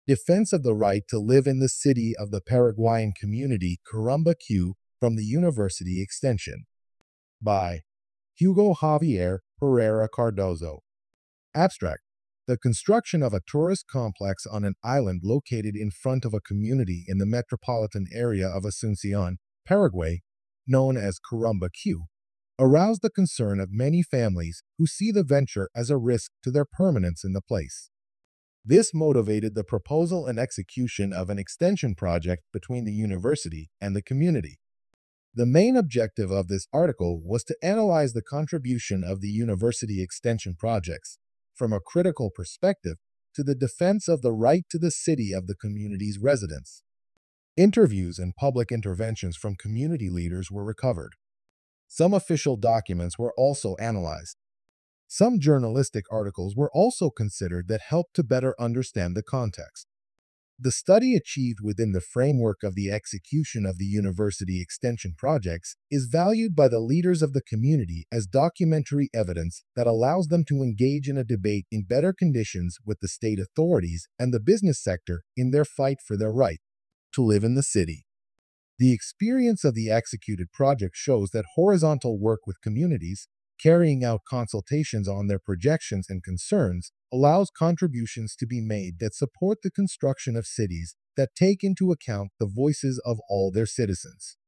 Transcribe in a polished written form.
Defense of the Right to Live in the City of the Paraguayan Community Caramba Q from the University Extension by Hugo Javier Pereira Cardozo. Abstract. The construction of a tourist complex on an island located in front of a community in the metropolitan area of Asunción, Paraguay, known as Caramba Q, aroused the concern of many families who see the venture as a risk to their permanence in the place. This motivated the proposal and execution of an extension project between the university and the community. The main objective of this article was to analyze the contribution of the university extension projects from a critical perspective to the defense of the right to the city of the community's residents. Interviews and public interventions from community leaders were recovered. Some official documents were also analyzed. Some journalistic articles were also considered that helped to better understand the context. The study achieved within the framework of the execution of the university extension projects is valued by the leaders of the community as documentary evidence that allows them to engage in a debate in better conditions with the state authorities and the business sector in their fight for their right to live in the city. The experience of the executed project shows that horizontal work with communities, carrying out consultations on their projections and concerns, allows contributions to be made that support the construction of cities that take into account the voices of all their citizens.